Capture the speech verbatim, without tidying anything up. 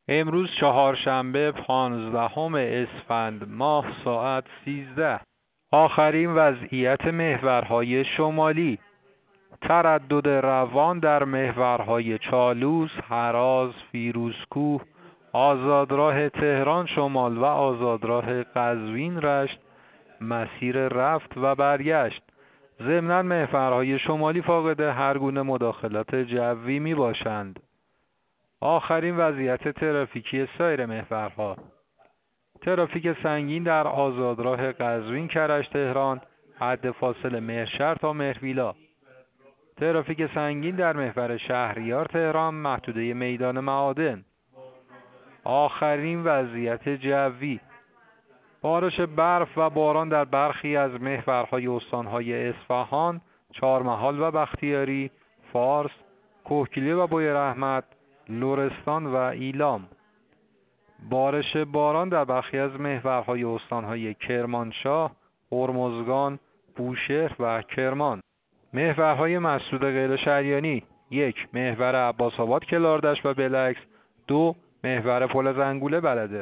امروز چهارشنبه پانزدهم اسفند ماه ساعت سیزده. آخرین وضعیت محورهای شمالی: تردد روان در محورهای چالوس، هراز، فیروزکوه، آزادراه تهران شمال و آزادراه قزوین رشت، مسیر رفت و برگشت. ضمناً محورهای شمالی فاقد هر گونه مداخلات جوی می باشند. آخرین وضعیت ترافیکی سایر محورها: ترافیک سنگین در آزادراه قزوین کرج تهران حد فاصل مهرشهر تا مهرویلا. ترافیک سنگین در محور شهریار تهران محدوده میدان معادن. آخرین وضعیت جوی: بارش برف و باران در برخی از محورهای استانهای اصفهان، چهارمحال و بختیاری، فارس، کوهگیلان و بویراحمد، لرستان و ایلام. بارش باران در برخی از محورهای استانهای کرمانشاه، هرمزگان، بوشهر و کرمان. محورهای مسدود غیر شریانی: یک محور عباس‌آباد کلاردشت و بلکس. دو محور پل زنگوله بلده.